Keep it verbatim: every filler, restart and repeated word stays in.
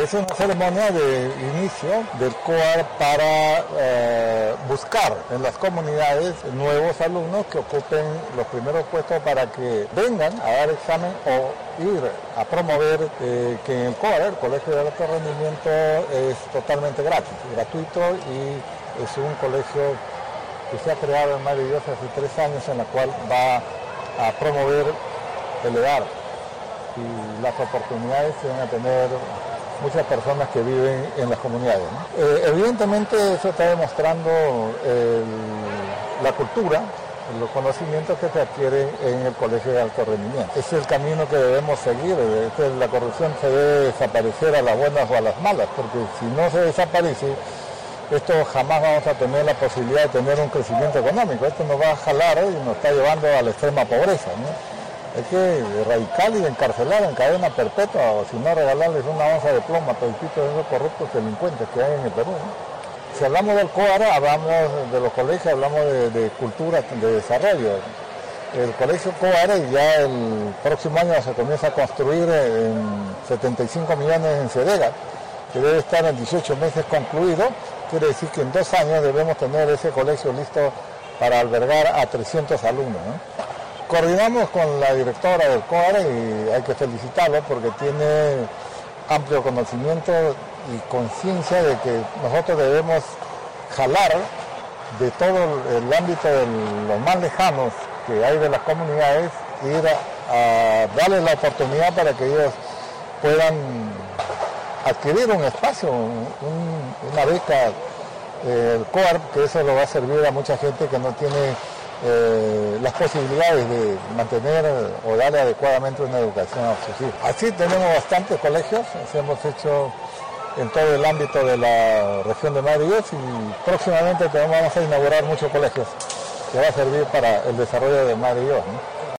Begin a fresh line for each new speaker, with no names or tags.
Es una ceremonia de inicio del C O A R para eh, buscar en las comunidades nuevos alumnos que ocupen los primeros puestos para que vengan a dar examen o ir a promover eh, que en el C O A R, el Colegio de Alto Rendimiento, es totalmente gratis, gratuito, y es un colegio que se ha creado en Madre de Dios hace tres años, en la cual va a promover el EDAR y las oportunidades que van a tener muchas personas que viven en las comunidades, ¿no? Eh, evidentemente eso está demostrando el, la cultura, los conocimientos que se adquieren en el Colegio de Alto Rendimiento. Es el camino que debemos seguir. Este, la corrupción se debe desaparecer a las buenas o a las malas, porque si no se desaparece, esto jamás vamos a tener la posibilidad de tener un crecimiento económico. Esto nos va a jalar, ¿eh? Y nos está llevando a la extrema pobreza, ¿no? Hay que erradicar y encarcelar en cadena perpetua, o si no, regalarles una onza de plomo a todos esos corruptos delincuentes que hay en el Perú, ¿no? Si hablamos del C O A R, hablamos de los colegios, hablamos de, de cultura, de desarrollo. El colegio C O A R ya el próximo año se comienza a construir en setenta y cinco millones en Cedega, que debe estar en dieciocho meses concluido. Quiere decir que en dos años debemos tener ese colegio listo para albergar a trescientos alumnos, ¿no? Coordinamos con la directora del C O A R y hay que felicitarlo porque tiene amplio conocimiento y conciencia de que nosotros debemos jalar de todo el ámbito de los más lejanos que hay de las comunidades, ir a, a darles la oportunidad para que ellos puedan adquirir un espacio, un, una beca, eh, el C O A R, que eso lo va a servir a mucha gente que no tiene Eh, las posibilidades de mantener o darle adecuadamente una educación a sus hijos. Así tenemos bastantes colegios, así hemos hecho en todo el ámbito de la región de Madre de Dios, y próximamente vamos a inaugurar muchos colegios que va a servir para el desarrollo de Madre de Dios, ¿no?